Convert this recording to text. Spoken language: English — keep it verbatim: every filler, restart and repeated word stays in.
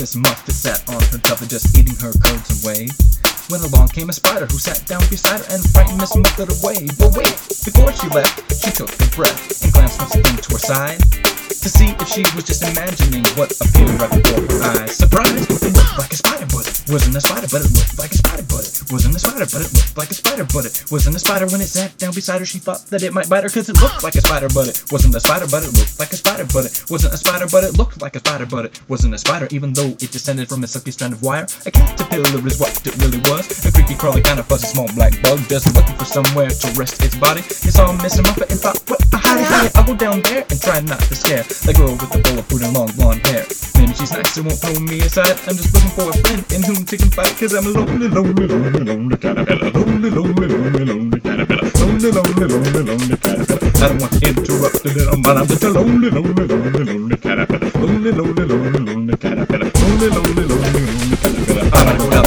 Miss Muffet sat on her duffet just eating her curds away, when along came a spider who sat down beside her and frightened Miss Muffet away. But wait, before she left, she took a breath and glanced once again to her side to see if she was just imagining what appeared right before her eyes. Surprise! It looked like a spider, but it wasn't a spider, but it looked like a spider, but it wasn't a spider, but it looked like a spider, but it wasn't a spider. When it sat down beside her, she thought that it might bite her, cause it looked like a spider, but it wasn't a spider, but it looked like a spider, but it wasn't a spider, but it looked like a spider, but it wasn't a spider, even though it descended from a silky strand of wire. A caterpillar is what it really was, a creepy, crawly, kind of fuzzy small black bug, just looking for somewhere to rest its body. It saw Miss Muffet and thought, what a hidey hidey, I'll go down there and try not to scare the girl with the bowl of food and long blonde hair. Maybe she's nice and won't throw me aside. I'm just looking for a friend in whom to confide, cause I'm a lonely, lonely, lonely, lonely caterpillar. Lonely, lonely, lonely, lonely caterpillar. Lonely, lonely, lonely, lonely caterpillar. I don't want to interrupt the little, but I'm just a lonely, lonely, lonely, lonely caterpillar. Lonely, lonely, lonely, lonely caterpillar. Lonely, lonely, lonely, lonely caterpillar. I don't go down